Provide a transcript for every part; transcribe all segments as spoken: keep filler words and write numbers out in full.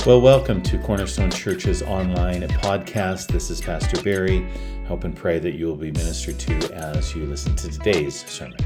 Well, welcome to Cornerstone Church's online podcast. This is Pastor Barry. Hope and pray that you will be ministered to as you listen to today's sermon.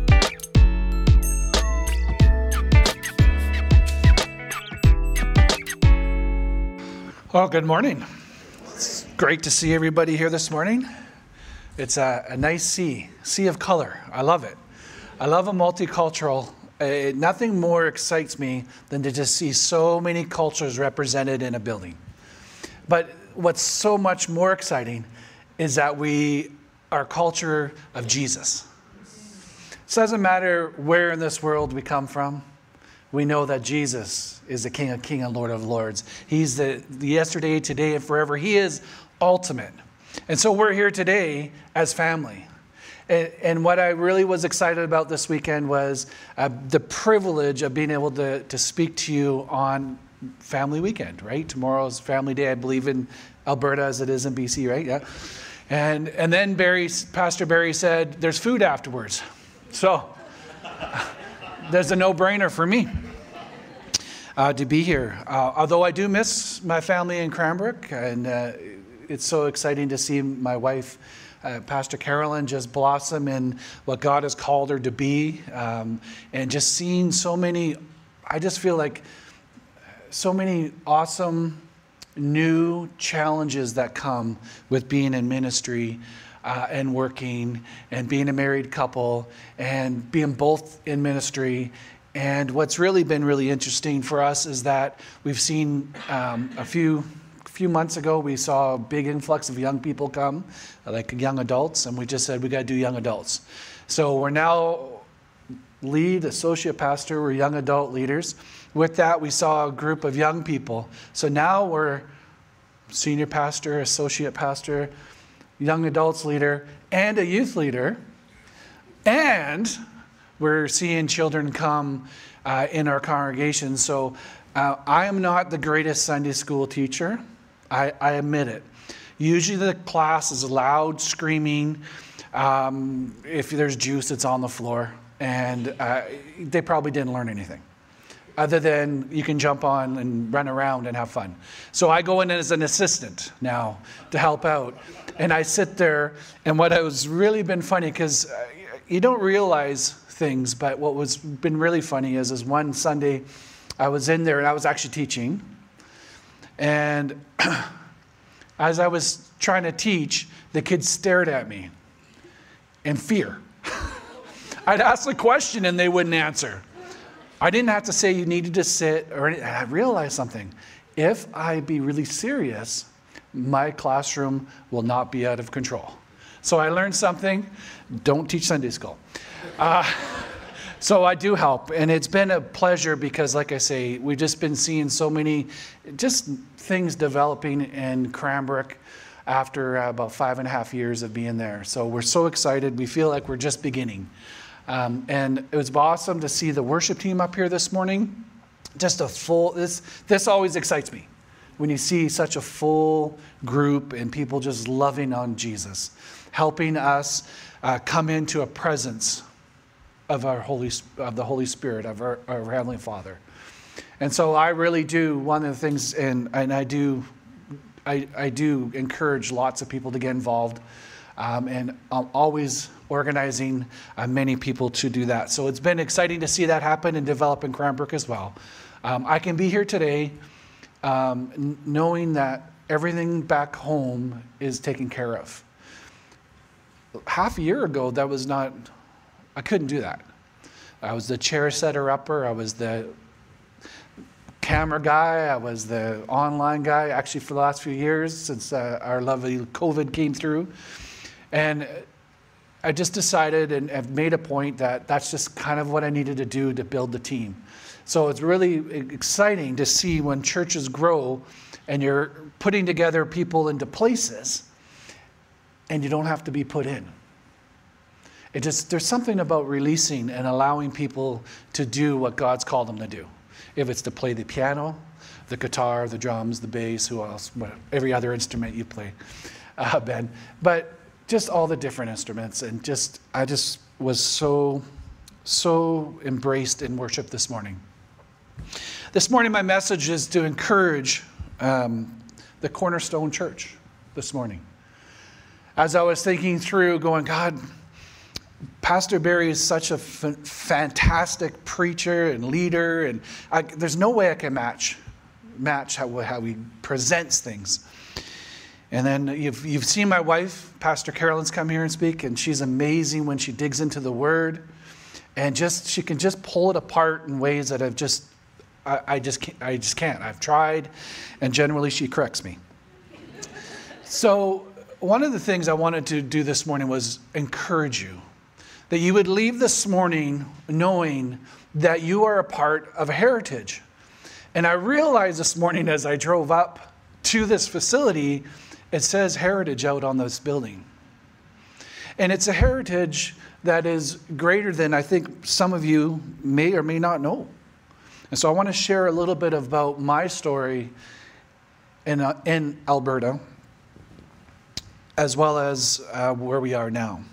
Well, good morning. It's great to see everybody here this morning. It's a, a nice sea, sea of color. I love it. I love a multicultural. Uh, nothing more excites me than to just see so many cultures represented in a building. But what's so much more exciting is that we are a culture of Jesus. It doesn't matter where in this world we come from. We know that Jesus is the King of Kings and Lord of Lords. He's the, the yesterday, today, and forever. He is ultimate. And so we're here today as family. And, and what I really was excited about this weekend was uh, the privilege of being able to, to speak to you on Family Weekend, right? Tomorrow's Family Day, I believe, in Alberta as it is in B C, right? Yeah. And and then Barry, Pastor Barry said, there's food afterwards. So there's a no-brainer for me uh, to be here. Uh, although I do miss my family in Cranbrook, and uh, it's so exciting to see my wife, Uh, Pastor Carolyn, just blossom in what God has called her to be, um, and just seeing so many, I just feel like so many awesome new challenges that come with being in ministry uh, and working and being a married couple and being both in ministry. And what's really been really interesting for us is that we've seen um, a few A few months ago, we saw a big influx of young people come, like young adults, and we just said, we got to do young adults. So we're now lead, associate pastor, we're young adult leaders. With that, we saw a group of young people. So now we're senior pastor, associate pastor, young adults leader, and a youth leader. And we're seeing children come uh, in our congregation. So uh, I am not the greatest Sunday school teacher. I, I admit it. Usually the class is loud, screaming. Um, if there's juice, it's on the floor. And uh, they probably didn't learn anything other than you can jump on and run around and have fun. So I go in as an assistant now to help out. And I sit there. And what has really been funny, because you don't realize things, but what was been really funny is, is one Sunday I was in there and I was actually teaching. And as I was trying to teach, the kids stared at me in fear. I'd ask a question and they wouldn't answer. I didn't have to say you needed to sit or anything. I realized something. If I be really serious, my classroom will not be out of control. So I learned something. Don't teach Sunday school. Uh, So I do help, and it's been a pleasure because, like I say, we've just been seeing so many just things developing in Cranbrook after uh, about five and a half years of being there. So we're so excited. We feel like we're just beginning. Um, and it was awesome to see the worship team up here this morning. Just a full, this, this always excites me when you see such a full group and people just loving on Jesus, helping us uh, come into a presence of our Holy, of the Holy Spirit, of our, our Heavenly Father. And so I really do, one of the things, and, and I do I, I do encourage lots of people to get involved, um, and I'm always organizing uh, many people to do that. So it's been exciting to see that happen and develop in Cranbrook as well. Um, I can be here today um, n- knowing that everything back home is taken care of. Half a year ago, that was not... I couldn't do that. I was the chair setter upper. I was the camera guy. I was the online guy, actually, for the last few years since uh, our lovely COVID came through. And I just decided and have made a point that that's just kind of what I needed to do to build the team. So it's really exciting to see when churches grow and you're putting together people into places and you don't have to be put in. It just, there's something about releasing and allowing people to do what God's called them to do. If it's to play the piano, the guitar, the drums, the bass, who else, every other instrument you play, uh, Ben. But just all the different instruments. And just, I just was so, so embraced in worship this morning. This morning, my message is to encourage um, the Cornerstone Church this morning. As I was thinking through, going, God, Pastor Barry is such a f- fantastic preacher and leader, and I, there's no way I can match match how, how he presents things. And then you've, you've seen my wife, Pastor Carolyn's come here and speak, and she's amazing when she digs into the Word, and just she can just pull it apart in ways that I've just I, I just can't, I just can't. I've tried, and generally she corrects me. So one of the things I wanted to do this morning was encourage you, that you would leave this morning knowing that you are a part of a heritage. And I realized this morning as I drove up to this facility, it says heritage out on this building. And it's a heritage that is greater than I think some of you may or may not know. And so I want to share a little bit about my story in, uh, in Alberta, as well as uh, where we are now.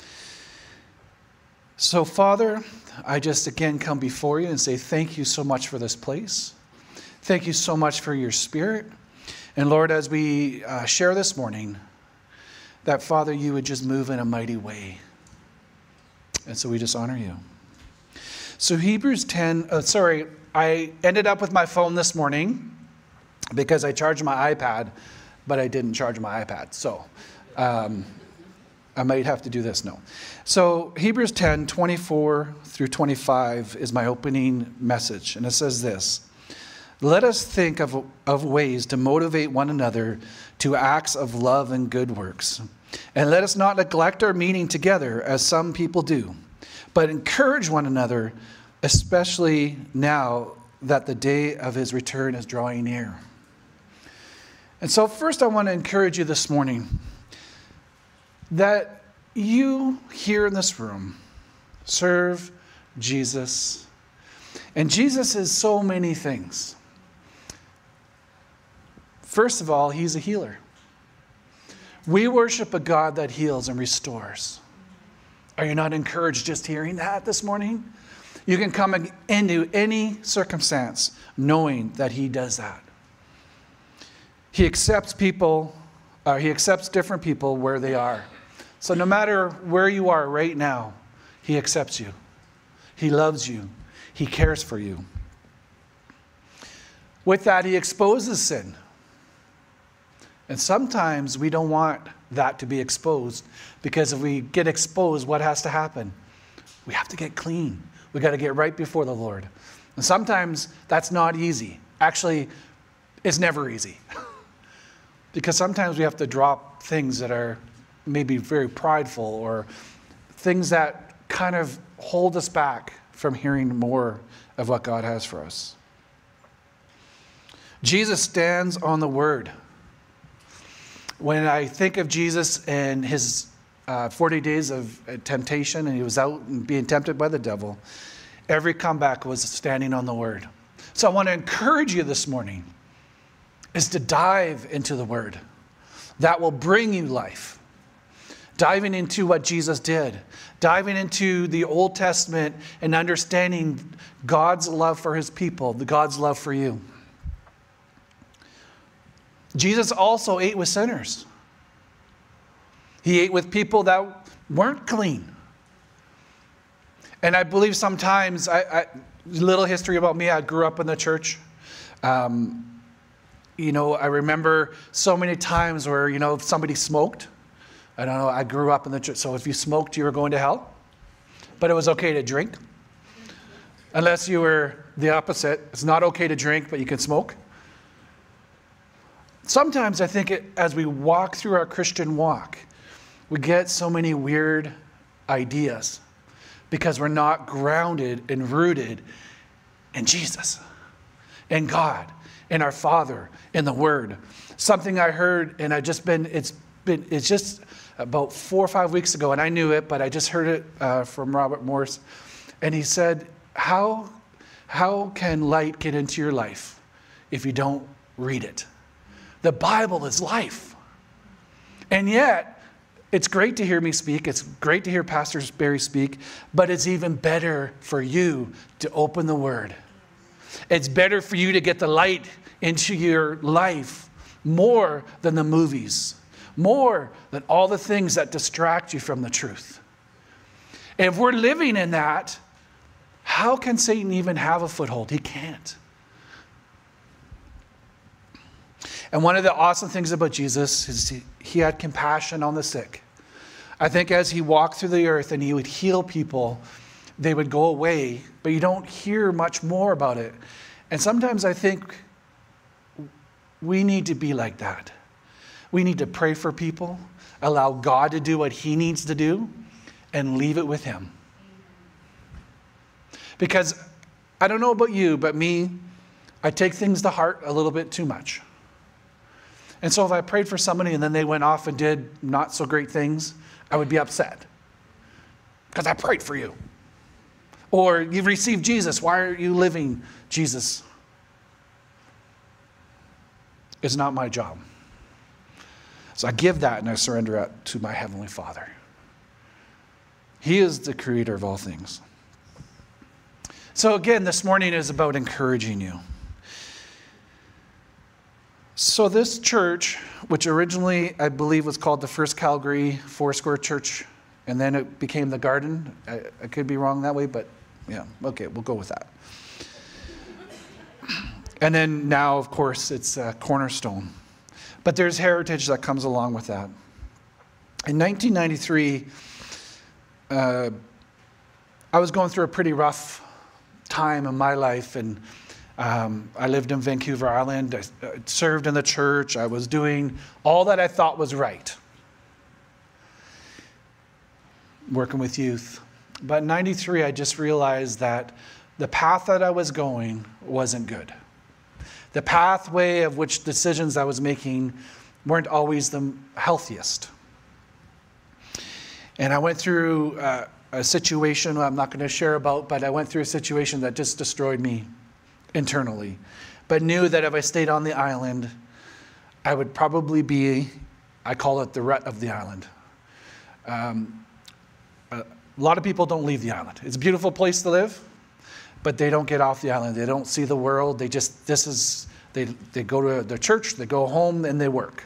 So, Father, I just again come before you and say thank you so much for this place. Thank you so much for your Spirit. And Lord, as we uh, share this morning, that Father, you would just move in a mighty way. And so we just honor you. So Hebrews ten, uh, sorry, I ended up with my phone this morning because I charged my iPad, but I didn't charge my iPad. So um, I might have to do this, no. So Hebrews ten, twenty-four through twenty-five is my opening message. And it says this: let us think of, of ways to motivate one another to acts of love and good works. And let us not neglect our meeting together as some people do, but encourage one another, especially now that the day of his return is drawing near. And so first I want to encourage you this morning that you here in this room serve Jesus. And Jesus is so many things. First of all, he's a healer. We worship a God that heals and restores. Are you not encouraged just hearing that this morning? You can come into any circumstance knowing that he does that. He accepts people, uh, he accepts different people where they are. So no matter where you are right now, he accepts you. He loves you. He cares for you. With that, he exposes sin. And sometimes we don't want that to be exposed, because if we get exposed, what has to happen? We have to get clean. We got to get right before the Lord. And sometimes that's not easy. Actually, it's never easy. Because sometimes we have to drop things that are maybe very prideful, or things that kind of hold us back from hearing more of what God has for us. Jesus stands on the Word. When I think of Jesus and his uh, forty days of temptation, and he was out and being tempted by the devil, every comeback was standing on the Word. So I want to encourage you this morning is to dive into the Word. That will bring you life. Diving into what Jesus did. Diving into the Old Testament and understanding God's love for his people, the God's love for you. Jesus also ate with sinners. He ate with people that weren't clean. And I believe sometimes, I, I, little history about me, I grew up in the church. Um, you know, I remember so many times where, you know, if somebody smoked, I don't know, I grew up in the church, so if you smoked, you were going to hell. But it was okay to drink. Unless you were the opposite. It's not okay to drink, but you can smoke. Sometimes I think it, as we walk through our Christian walk, we get so many weird ideas because we're not grounded and rooted in Jesus, in God, in our Father, in the Word. Something I heard, and I just been, it's been, it's just about four or five weeks ago, and I knew it, but I just heard it uh, from Robert Morse, and he said, how, how can light get into your life if you don't read it? The Bible is life. And yet, it's great to hear me speak. It's great to hear Pastor Barry speak. But it's even better for you to open the Word. It's better for you to get the light into your life more than the movies, more than all the things that distract you from the truth. And if we're living in that, how can Satan even have a foothold? He can't. And one of the awesome things about Jesus is he, he had compassion on the sick. I think as he walked through the earth and he would heal people, they would go away, but you don't hear much more about it. And sometimes I think we need to be like that. We need to pray for people, allow God to do what he needs to do, and leave it with him. Because I don't know about you, but me, I take things to heart a little bit too much. And so if I prayed for somebody and then they went off and did not so great things, I would be upset. Because I prayed for you. Or you've received Jesus. Why are you living Jesus? It's not my job. So I give that and I surrender it to my Heavenly Father. He is the creator of all things. So again, this morning is about encouraging you. So this church, which originally I believe was called the First Calgary Foursquare Church, and then it became the Garden. I, I could be wrong that way, but yeah, okay, we'll go with that. And then now, of course, it's uh, Cornerstone. But there's heritage that comes along with that. In nineteen ninety-three, uh, I was going through a pretty rough time in my life, and um, I lived in Vancouver Island. I, I served in the church. I was doing all that I thought was right, working with youth. But in ninety-three, I just realized that the path that I was going wasn't good. The pathway of which decisions I was making weren't always the healthiest. And I went through uh, a situation I'm not going to share about, but I went through a situation that just destroyed me internally. But knew that if I stayed on the island, I would probably be, I call it the rut of the island. Um, a lot of people don't leave the island. It's a beautiful place to live, but they don't get off the island. They don't see the world. They just, this is, they, they go to their church, they go home, and they work.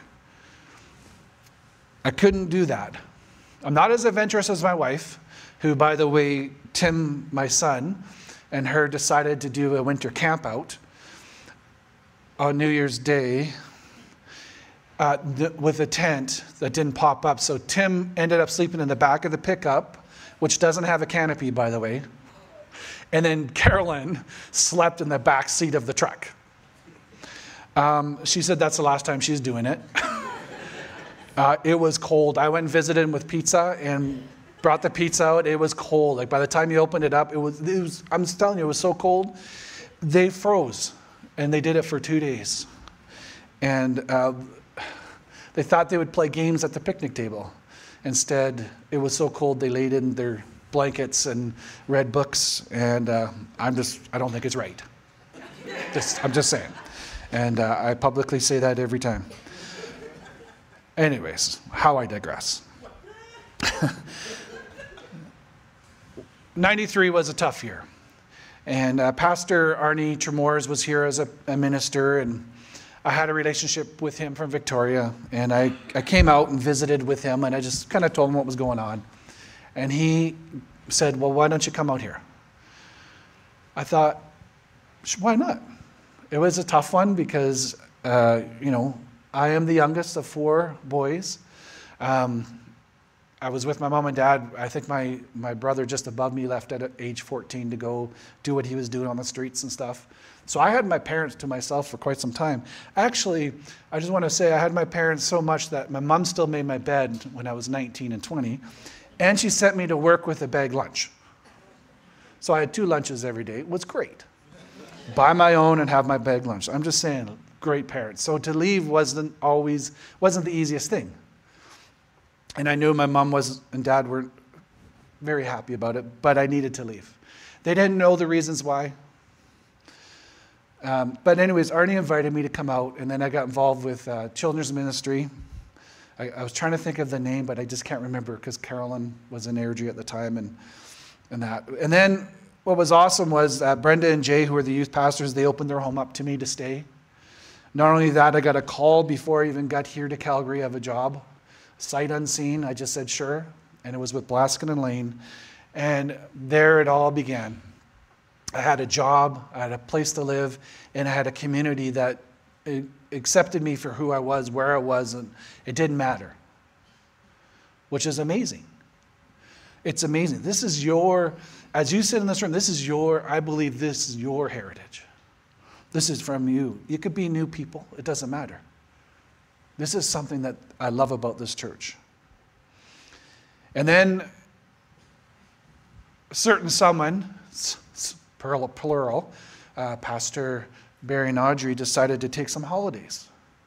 I couldn't do that. I'm not as adventurous as my wife, who, by the way, Tim, my son, and her decided to do a winter camp out on New Year's Day uh, th- with a tent that didn't pop up. So Tim ended up sleeping in the back of the pickup, which doesn't have a canopy, by the way. And then Carolyn slept in the back seat of the truck. Um, she said that's the last time she's doing it. uh, it was cold. I went and visited him with pizza and brought the pizza out. It was cold. Like by the time you opened it up, it was, it was, I'm just telling you, it was so cold. They froze, and they did it for two days. And uh, they thought they would play games at the picnic table. Instead, it was so cold they laid in their blankets and read books, and uh, I'm just, I don't think it's right. Just, I'm just saying. And uh, I publicly say that every time. Anyways, how I digress. ninety-three was a tough year. And uh, Pastor Arnie Tremors was here as a, a minister, and I had a relationship with him from Victoria. And I, I came out and visited with him, and I just kind of told him what was going on. And he said, well, why don't you come out here? I thought, why not? It was a tough one because, uh, you know, I am the youngest of four boys. Um, I was with my mom and dad. I think my, my brother just above me left at age fourteen to go do what he was doing on the streets and stuff. So I had my parents to myself for quite some time. Actually, I just want to say I had my parents so much that my mom still made my bed when I was nineteen and twenty. And she sent me to work with a bag lunch. So I had two lunches every day. It was great. Buy my own and have my bag lunch. I'm just saying, great parents. So to leave wasn't always, wasn't the easiest thing. And I knew my mom was and dad weren't very happy about it, but I needed to leave. They didn't know the reasons why. Um, but anyways, Arnie invited me to come out, and then I got involved with uh, children's ministry. I, I was trying to think of the name, but I just can't remember because Carolyn was in Airdrie at the time and, and that. And then what was awesome was that Brenda and Jay, who were the youth pastors, they opened their home up to me to stay. Not only that, I got a call before I even got here to Calgary of a job, sight unseen. I just said sure, and it was with Blaskin and Lane, and there it all began. I had a job, I had a place to live, and I had a community that accepted me for who I was, where I was, and it didn't matter, which is amazing. It's amazing. This is your, as you sit in this room, this is your, I believe this is your heritage. This is from you. You could be new people. It doesn't matter. This is something that I love about this church. And then a certain someone, plural, uh, Pastor Barry and Audrey decided to take some holidays.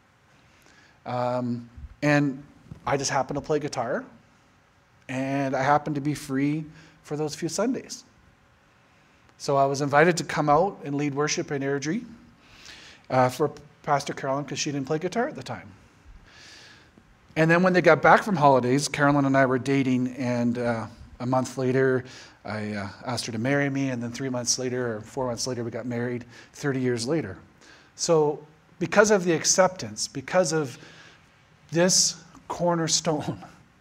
Um, and I just happened to play guitar. And I happened to be free for those few Sundays. So I was invited to come out and lead worship in Airdrie uh, for Pastor Carolyn because she didn't play guitar at the time. And then when they got back from holidays, Carolyn and I were dating, and uh, a month later, I uh, asked her to marry me, and then three months later, or four months later, we got married, thirty years later. So because of the acceptance, because of this cornerstone,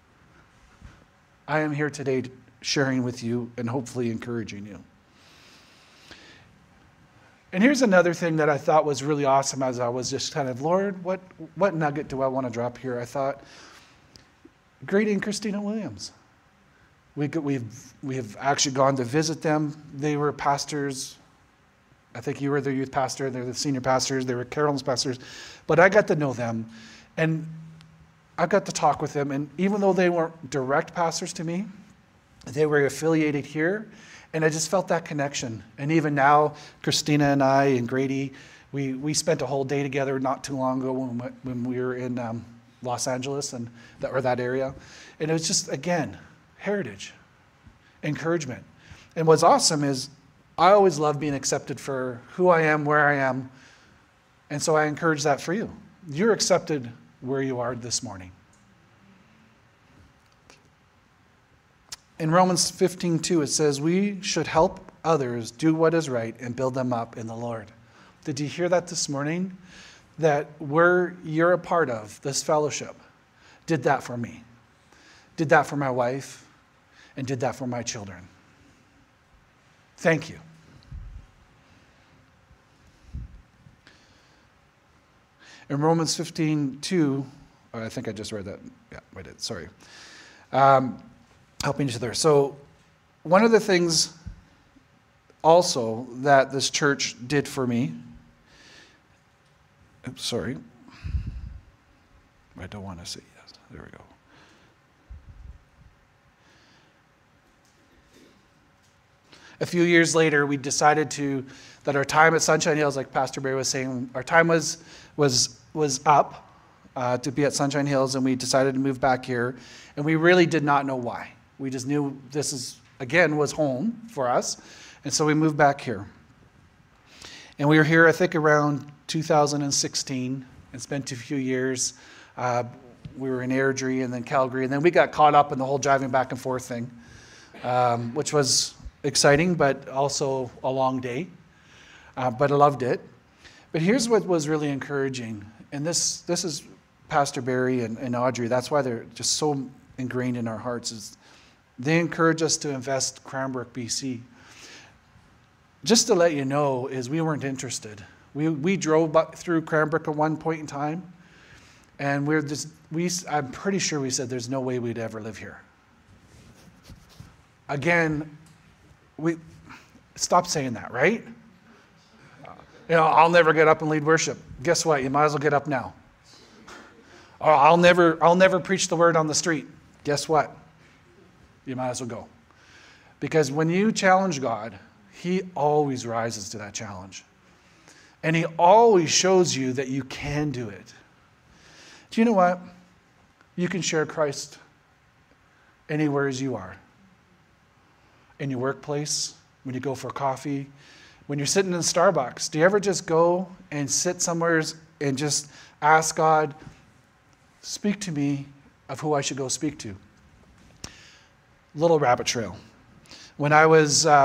I am here today sharing with you and hopefully encouraging you. And here's another thing that I thought was really awesome as I was just kind of, Lord, what, what nugget do I want to drop here? I thought, Grady and Christina Williams. We could, we've, we've actually gone to visit them. They were pastors. I think you were their youth pastor. They're the senior pastors. They were Carolyn's pastors. But I got to know them. And I got to talk with them. And even though they weren't direct pastors to me, they were affiliated here. And I just felt that connection. And even now, Christina and I and Grady, we, we spent a whole day together not too long ago when, when we were in um, Los Angeles and that, or that area. And it was just, again, heritage, encouragement. And what's awesome is I always love being accepted for who I am, where I am. And so I encourage that for you. You're accepted where you are this morning. In Romans fifteen two, it says, we should help others do what is right and build them up in the Lord. Did you hear that this morning? That we're, you're a part of this fellowship. Did that for me. Did that for my wife. And did that for my children. Thank you. In Romans fifteen two, oh, I think I just read that. Yeah, I did. Sorry. Um, helping each other. So one of the things also that this church did for me, oops, sorry. I don't want to say yes. There we go. A few years later, we decided to, that our time at Sunshine Hills, like Pastor Barry was saying, our time was was was up uh, to be at Sunshine Hills, and we decided to move back here. And we really did not know why. We just knew this is, again, was home for us. And so we moved back here. And we were here, I think, around two thousand sixteen and spent a few years. Uh, we were in Airdrie and then Calgary. And then we got caught up in the whole driving back and forth thing, um, which was exciting, but also a long day. Uh, but I loved it. But here's what was really encouraging. And this this is Pastor Barry and, and Audrey. That's why they're just so ingrained in our hearts. Is they encourage us to invest Cranbrook, B C. Just to let you know, is we weren't interested. We we drove through Cranbrook at one point in time, and we're just we. I'm pretty sure we said there's no way we'd ever live here. Again, we stop saying that, right? You know, I'll never get up and lead worship. Guess what? You might as well get up now. Or I'll never, I'll never preach the word on the street. Guess what? You might as well go. Because when you challenge God, He always rises to that challenge. And He always shows you that you can do it. Do you know what? You can share Christ anywhere as you are. In your workplace, when you go for coffee, when you're sitting in Starbucks. Do you ever just go and sit somewhere and just ask God, speak to me of who I should go speak to? Little rabbit trail. When I was uh,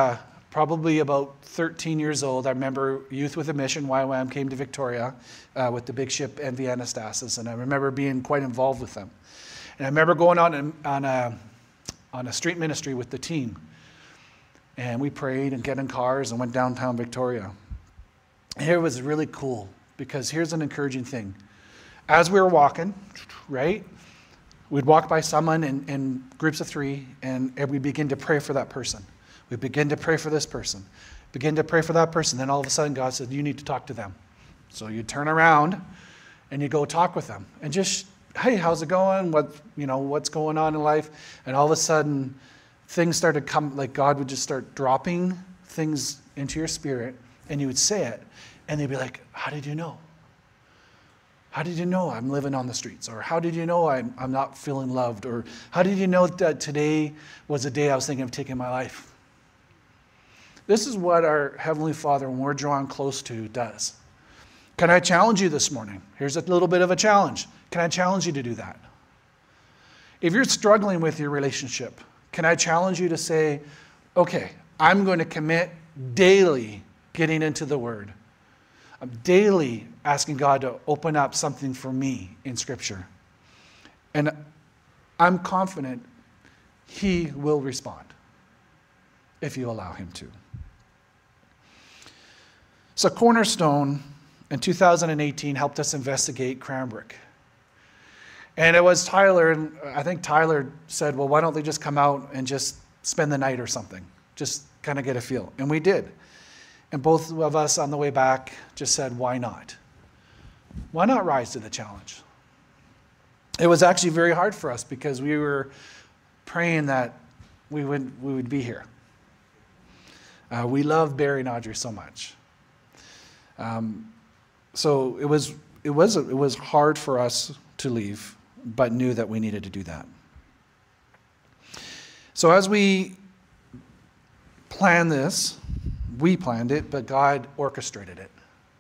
probably about thirteen years old. I remember Youth with a Mission, Y W A M, came to Victoria uh, with the big ship M V Anastasis, and I remember being quite involved with them. And I remember going on on a, on a street ministry with the team, and we prayed and get in cars and went downtown Victoria. And here was really cool, because here's an encouraging thing. As we were walking, right, we'd walk by someone in, in groups of three, and we'd begin to pray for that person. We begin to pray for this person, begin to pray for that person. Then all of a sudden, God said, you need to talk to them. So you turn around and you go talk with them, and just, hey, how's it going? What, you know, what's going on in life? And all of a sudden, things started come, like God would just start dropping things into your spirit, and you would say it, and they'd be like, how did you know? How did you know I'm living on the streets? Or how did you know I'm, I'm not feeling loved? Or how did you know that today was a day I was thinking of taking my life? This is what our Heavenly Father, when we're drawn close to, does. Can I challenge you this morning? Here's a little bit of a challenge. Can I challenge you to do that? If you're struggling with your relationship, can I challenge you to say, okay, I'm going to commit daily getting into the Word. I'm daily asking God to open up something for me in Scripture. And I'm confident He will respond if you allow Him to. So Cornerstone in two thousand eighteen helped us investigate Cranbrook. And it was Tyler, and I think Tyler said, well, why don't they just come out and just spend the night or something? Just kind of get a feel. And we did. And both of us on the way back just said, why not? Why not rise to the challenge? It was actually very hard for us, because we were praying that we would, we would be here. Uh, we love Barry and Audrey so much. Um, so it was, it was, it was hard for us to leave, but knew that we needed to do that. So as we planned this, we planned it, but God orchestrated it.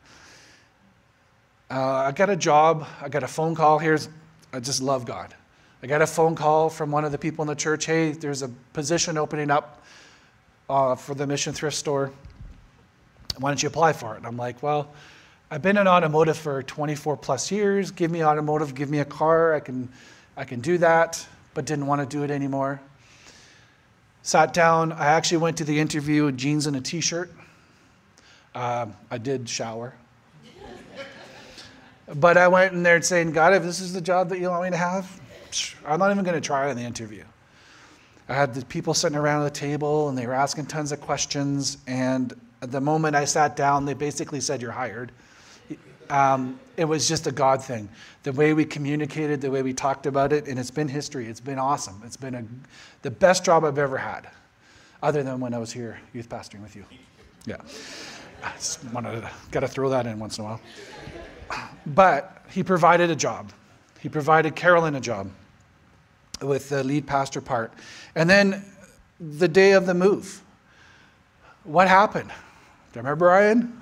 Uh, I got a job, I got a phone call. Here's, I just love God. I got a phone call from one of the people in the church, hey, there's a position opening up uh, for the Mission Thrift Store. Why don't you apply for it? And I'm like, well, I've been in automotive for twenty-four plus years. Give me automotive, give me a car. I can, I can do that, but didn't want to do it anymore. Sat down. I actually went to the interview with jeans and a t-shirt. Uh, I did shower. But I went in there saying, God, if this is the job that you want me to have, I'm not even going to try in the interview. I had the people sitting around the table, and they were asking tons of questions. And at the moment I sat down, they basically said, you're hired. Um, it was just a God thing. The way we communicated, the way we talked about it, and it's been history. It's been awesome. It's been a, the best job I've ever had, other than when I was here youth pastoring with you. Yeah. I just wanted to, got to throw that in once in a while. But he provided a job. He provided Carolyn a job with the lead pastor part. And then the day of the move, what happened? Do you remember, Ryan?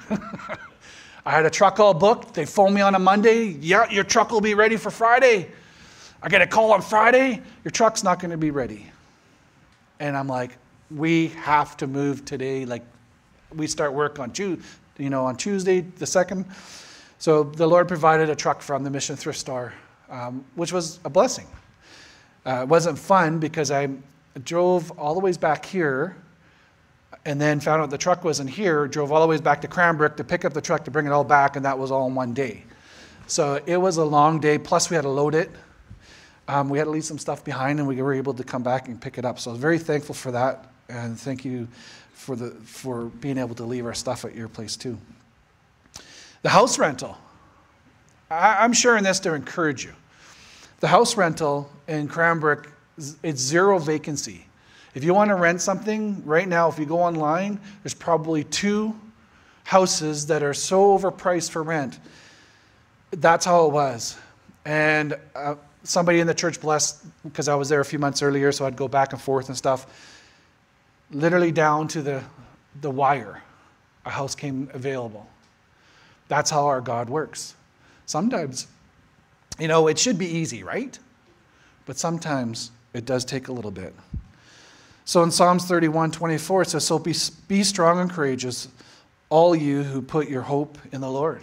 I had a truck all booked. They phoned me on a Monday. Yeah, your truck will be ready for Friday. I get a call on Friday. Your truck's not going to be ready. And I'm like, we have to move today. Like, we start work on Tuesday, you know, on Tuesday the second. So the Lord provided a truck from the Mission Thrift Store, um, which was a blessing. Uh, it wasn't fun because I drove all the ways back here, and then found out the truck wasn't here, drove all the way back to Cranbrook to pick up the truck to bring it all back, and that was all in one day. So it was a long day, plus we had to load it. Um, we had to leave some stuff behind, and we were able to come back and pick it up. So I was very thankful for that, and thank you for the for being able to leave our stuff at your place too. The house rental. I, I'm sharing this to encourage you. The house rental in Cranbrook, it's zero vacancy. If you want to rent something right now, if you go online, there's probably two houses that are so overpriced for rent. That's how it was. And uh, somebody in the church blessed, because I was there a few months earlier, so I'd go back and forth and stuff. Literally down to the, the wire, a house came available. That's how our God works. Sometimes, you know, it should be easy, right? But sometimes it does take a little bit. So in Psalms thirty-one twenty-four, it says, so be, be strong and courageous, all you who put your hope in the Lord.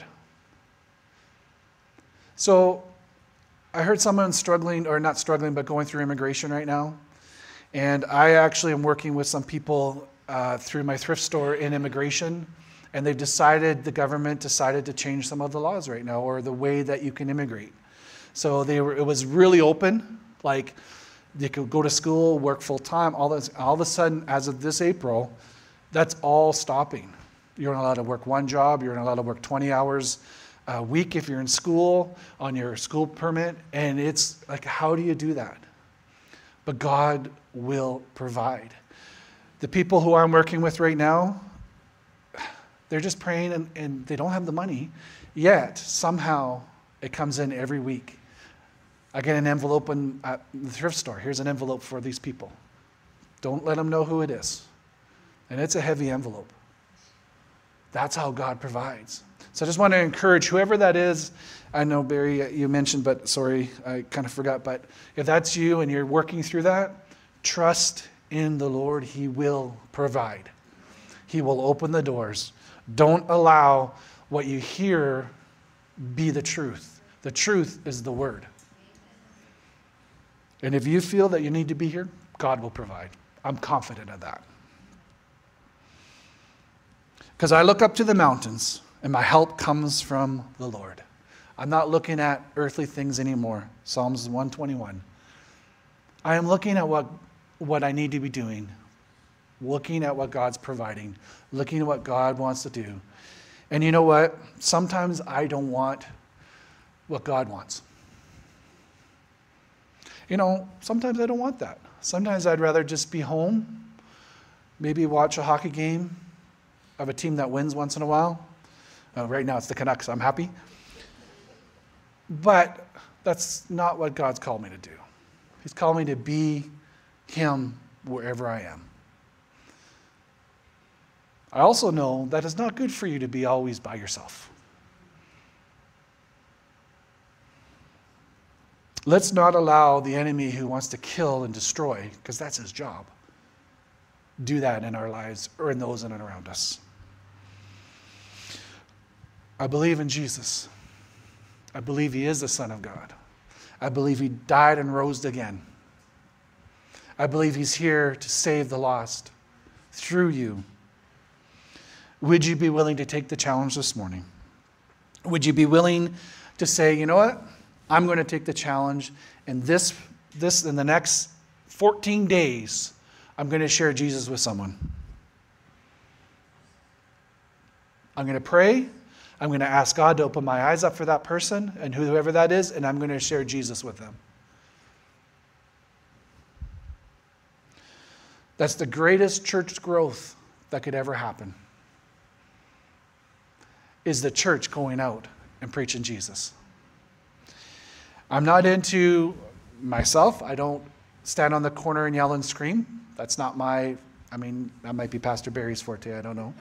So I heard someone struggling, or not struggling, but going through immigration right now. And I actually am working with some people uh, through my thrift store in immigration. And they've decided, the government decided to change some of the laws right now, or the way that you can immigrate. So they were, it was really open, like you could go to school, work full time. All, this, all of a sudden, as of this April, that's all stopping. You're not allowed to work one job. You're not allowed to work twenty hours a week if you're in school, on your school permit. And it's like, how do you do that? But God will provide. The people who I'm working with right now, they're just praying and, and they don't have the money, yet somehow it comes in every week. I get an envelope in, at the thrift store. Here's an envelope for these people. Don't let them know who it is. And it's a heavy envelope. That's how God provides. So I just want to encourage whoever that is. I know, Barry, you mentioned, but sorry, I kind of forgot. But if that's you and you're working through that, trust in the Lord. He will provide. He will open the doors. Don't allow what you hear be the truth. The truth is the word. And if you feel that you need to be here, God will provide. I'm confident of that. Because I look up to the mountains, and my help comes from the Lord. I'm not looking at earthly things anymore. Psalms one twenty-one. I am looking at what, what I need to be doing. Looking at what God's providing. Looking at what God wants to do. And you know what? Sometimes I don't want what God wants. You know, sometimes I don't want that. Sometimes I'd rather just be home, maybe watch a hockey game of a team that wins once in a while. Uh, right now it's the Canucks. I'm happy. But that's not what God's called me to do. He's called me to be Him wherever I am. I also know that it's not good for you to be always by yourself. Let's not allow the enemy who wants to kill and destroy, because that's his job, do that in our lives or in those in and around us. I believe in Jesus. I believe He is the Son of God. I believe He died and rose again. I believe He's here to save the lost through you. Would you be willing to take the challenge this morning? Would you be willing to say, you know what? I'm going to take the challenge, and this, this in the next fourteen days, I'm going to share Jesus with someone. I'm going to pray. I'm going to ask God to open my eyes up for that person and whoever that is, and I'm going to share Jesus with them. That's the greatest church growth that could ever happen, is the church going out and preaching Jesus. I'm not into myself. I don't stand on the corner and yell and scream. That's not my, I mean, that might be Pastor Barry's forte, I don't know.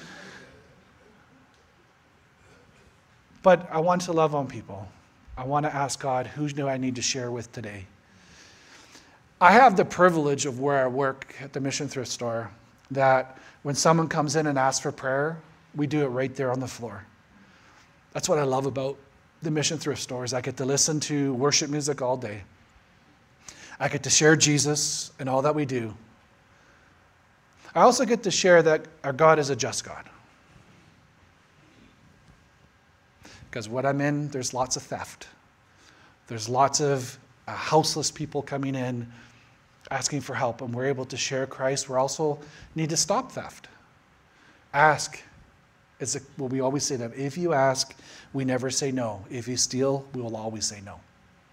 But I want to love on people. I want to ask God, who do I need to share with today? I have the privilege of where I work at the Mission Thrift Store, that when someone comes in and asks for prayer, we do it right there on the floor. That's what I love about the Mission Thrift Store, is I get to listen to worship music all day. I get to share Jesus and all that we do. I also get to share that our God is a just God. Because what I'm in, there's lots of theft. There's lots of uh, houseless people coming in, asking for help, and we're able to share Christ. We also need to stop theft. Ask. It's a, well, we always say that. If you ask, we never say no. If you steal, we will always say no.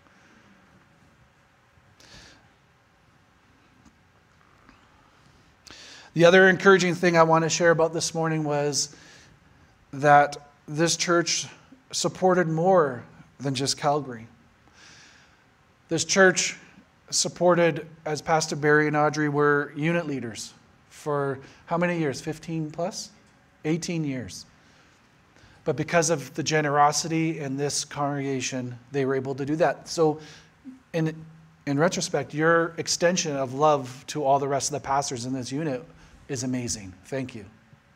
The other encouraging thing I want to share about this morning was that this church supported more than just Calgary. This church supported, as Pastor Barry and Audrey were unit leaders for how many years? fifteen plus? eighteen years. But because of the generosity in this congregation, they were able to do that. So in in retrospect, your extension of love to all the rest of the pastors in this unit is amazing. Thank you.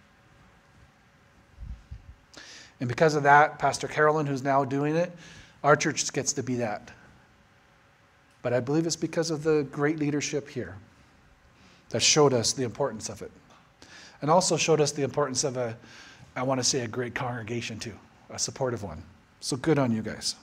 And because of that, Pastor Carolyn, who's now doing it, our church gets to be that. But I believe it's because of the great leadership here that showed us the importance of it. And also showed us the importance of a, I want to say, a great congregation too, a supportive one. So good on you guys.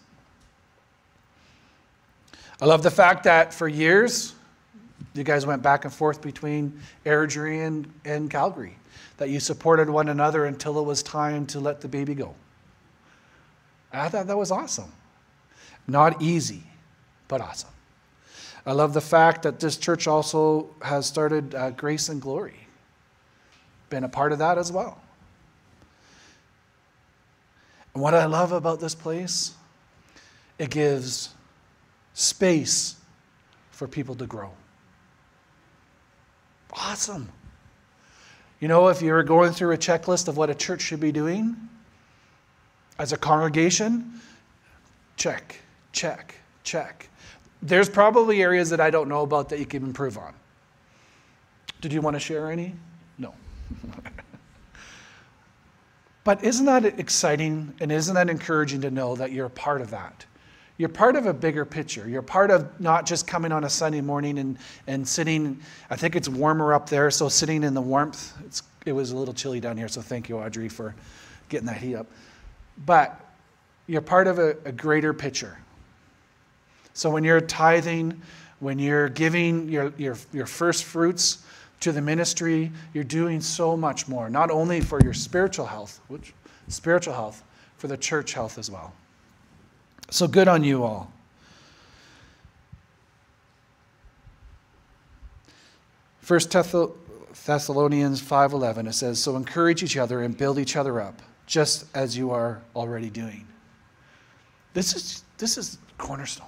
I love the fact that for years, you guys went back and forth between Airdrie and, and Calgary, that you supported one another until it was time to let the baby go. And I thought that was awesome. Not easy, but awesome. I love the fact that this church also has started uh, Grace and Glory. Been a part of that as well. And what I love about this place, it gives space for people to grow. Awesome. You know, if you're going through a checklist of what a church should be doing, as a congregation, check, check, check. There's probably areas that I don't know about that you can improve on. Did you want to share any? No. But isn't that exciting and isn't that encouraging to know that you're a part of that? You're part of a bigger picture. You're part of not just coming on a Sunday morning and, and sitting, I think it's warmer up there, so sitting in the warmth. It's, it was a little chilly down here, so thank you, Audrey, for getting that heat up. But you're part of a, a greater picture. So when you're tithing, when you're giving your, your, your first fruits to the ministry, you're doing so much more, not only for your spiritual health, which spiritual health, for the church health as well. So good on you all. First Thessalonians five eleven, it says, so encourage each other and build each other up, just as you are already doing. This is, this is Cornerstone.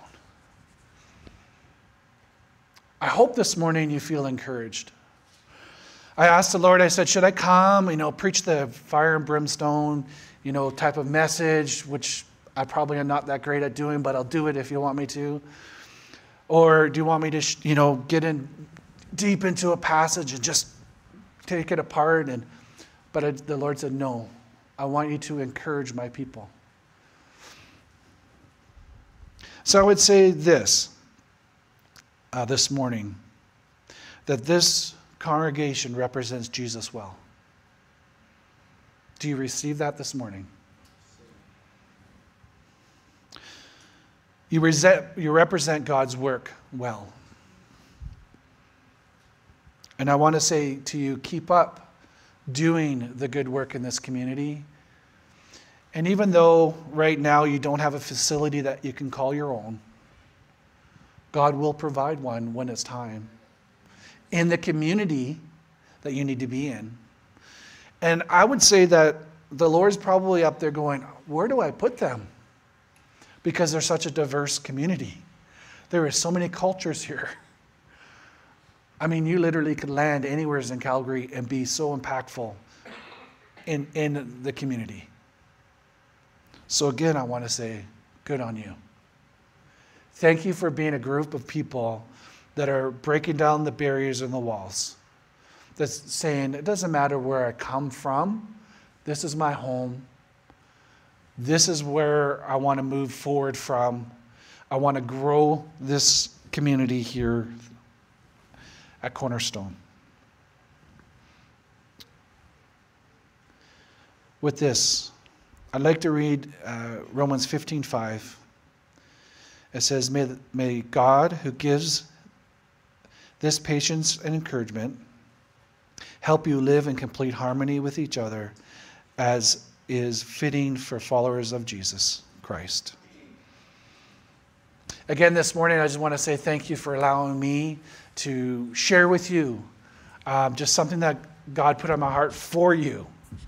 I hope this morning you feel encouraged. I asked the Lord, I said, should I come, you know, preach the fire and brimstone, you know, type of message, which I probably am not that great at doing, but I'll do it if you want me to. Or do you want me to, you know, get in deep into a passage and just take it apart? And but I, the Lord said, no, I want you to encourage my people. So I would say this uh, this morning, that this congregation represents Jesus well. Do you receive that this morning? You, resent, you represent God's work well. And I want to say to you, keep up doing the good work in this community. And even though right now you don't have a facility that you can call your own, God will provide one when it's time in the community that you need to be in. And I would say that the Lord's probably up there going, where do I put them? Because they're such a diverse community. There are so many cultures here. I mean, you literally could land anywhere in Calgary and be so impactful in, in the community. So again, I want to say, good on you. Thank you for being a group of people that are breaking down the barriers and the walls. That's saying, it doesn't matter where I come from. This is my home. This is where I want to move forward from. I want to grow this community here at Cornerstone. With this, I'd like to read uh, Romans fifteen five. It says, may, may God, who gives this patience and encouragement, help you live in complete harmony with each other as is fitting for followers of Jesus Christ. Again, this morning, I just want to say thank you for allowing me to share with you um, just something that God put on my heart for you.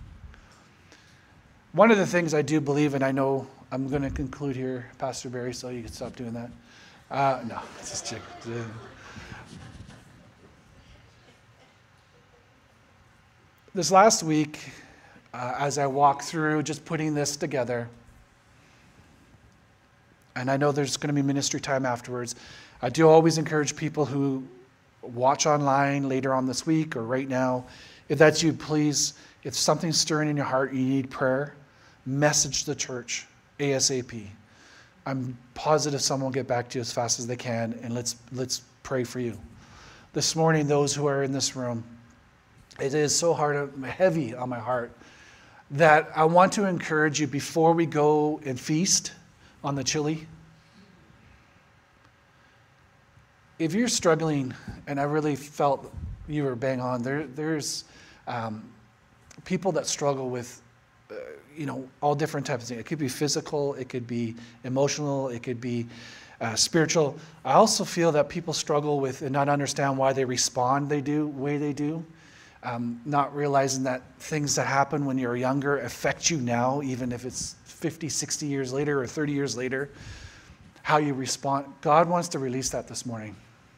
One of the things I do believe, and I know I'm going to conclude here, Pastor Barry, so you can stop doing that. Uh, no, it's just chick. This last week, uh, as I walked through just putting this together, And I know there's going to be ministry time afterwards. I do always encourage people who watch online later on this week or right now, if that's you, please, if something's stirring in your heart, you need prayer, message the church ASAP. I'm positive someone will get back to you as fast as they can, and let's let's pray for you. This morning, those who are in this room, it is so hard, heavy on my heart, that I want to encourage you before we go and feast on the chili. If you're struggling, and I really felt you were bang on, there there's um, people that struggle with uh, you know, all different types of things. It could be physical, it could be emotional, it could be uh, spiritual. I also feel that people struggle with and not understand why they respond they do, way they do. Um, not realizing that things that happen when you're younger affect you now, even if it's fifty, sixty years later or thirty years later, how you respond. God wants to release that this morning.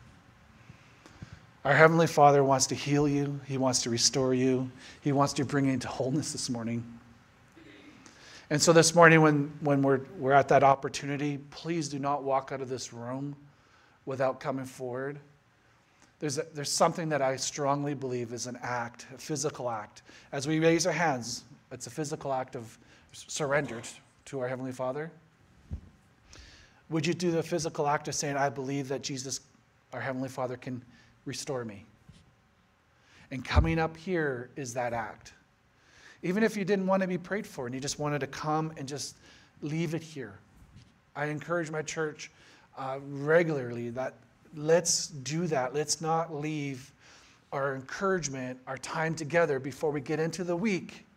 Our Heavenly Father wants to heal you. He wants to restore you. He wants to bring you into wholeness this morning. And so this morning when, when we're, we're at that opportunity, please do not walk out of this room without coming forward. There's, a, there's something that I strongly believe is an act, a physical act. As we raise our hands, it's a physical act of surrender to our Heavenly Father. Would you do the physical act of saying, I believe that Jesus, our Heavenly Father, can restore me? And coming up here is that act. Even if you didn't want to be prayed for and you just wanted to come and just leave it here. I encourage my church uh, regularly that let's do that. Let's not leave our encouragement, our time together before we get into the week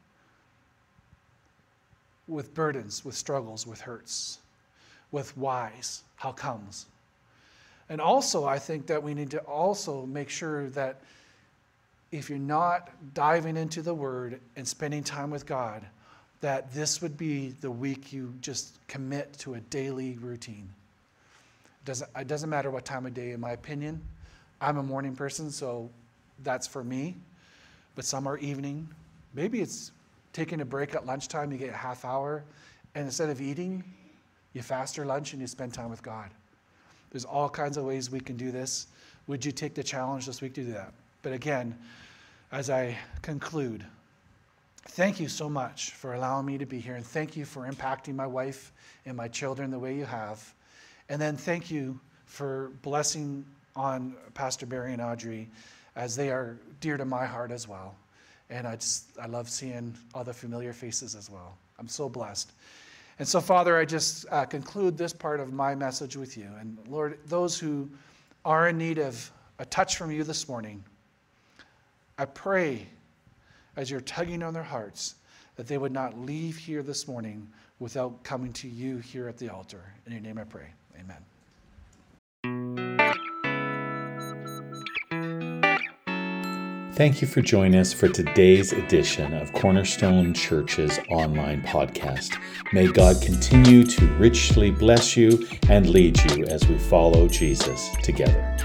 with burdens, with struggles, with hurts, with whys, how comes. And also, I think that we need to also make sure that if you're not diving into the Word and spending time with God, that this would be the week you just commit to a daily routine. It doesn't, it doesn't matter what time of day, in my opinion. I'm a morning person, so that's for me. But some are evening. Maybe it's taking a break at lunchtime, you get a half hour, and instead of eating, you fast your lunch and you spend time with God. There's all kinds of ways we can do this. Would you take the challenge this week to do that? But again, as I conclude, thank you so much for allowing me to be here, and thank you for impacting my wife and my children the way you have. And then thank you for blessing on Pastor Barry and Audrey, as they are dear to my heart as well. And I just, I love seeing all the familiar faces as well. I'm so blessed. And so, Father, I just uh, conclude this part of my message with you. And Lord, those who are in need of a touch from you this morning, I pray as you're tugging on their hearts that they would not leave here this morning without coming to you here at the altar. In your name I pray. Amen. Thank you for joining us for today's edition of Cornerstone Church's online podcast. May God continue to richly bless you and lead you as we follow Jesus together.